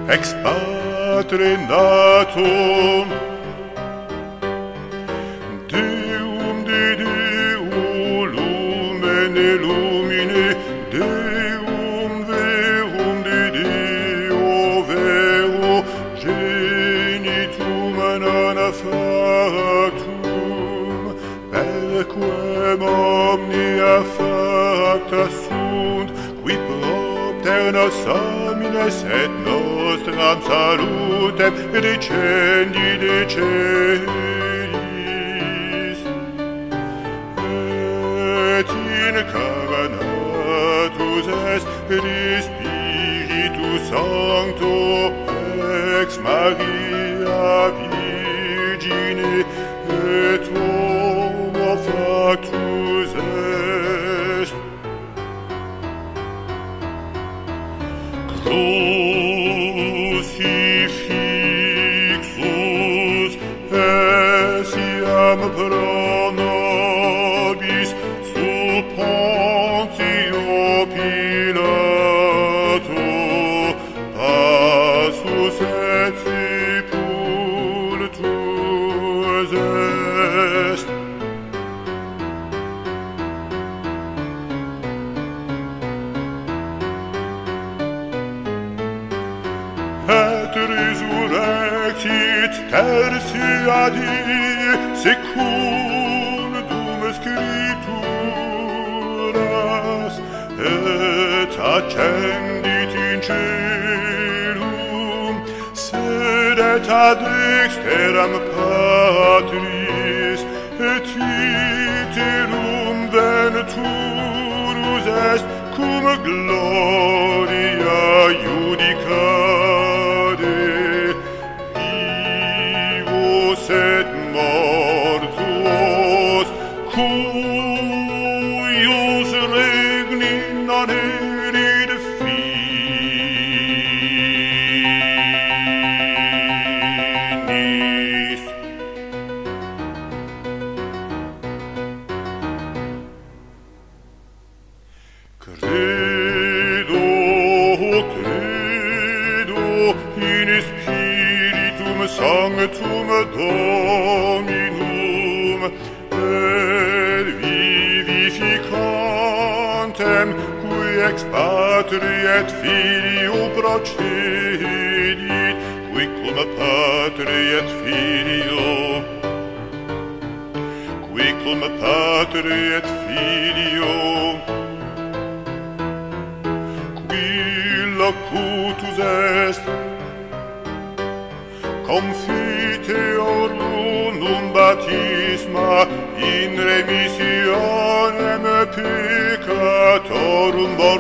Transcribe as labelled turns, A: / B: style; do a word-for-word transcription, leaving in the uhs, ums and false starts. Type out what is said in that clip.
A: ex patre natum, Deum de Deo lumen illumine, Deum verum de Deo vero, genitum nana factum, perquem omnia facta sunt, qui propter nos homines et nostram salutem decendi deceis. Et incarnatus est de Spiritus Sancto ex Maria Virgine, et homo factus est. Crucifixus essiam pro nobis sub Pontio Pilato passus et sepultus est. Et resurrexit tertia die secundum Scripturas, et accendit in celum, sedet ad dexteram Patris, et iterum venturus est cum gloria judicare, vivos et mortuos, cuius regni non erit finis. Credo, credo in Spiritum Sanctum Dominum, et vivificantem, qui ex Patri et Filio procedit, qui cum Patri et Filio, qui cum Patri et Filio, locutus est, confiteor unum baptisma in remissionem peccatorum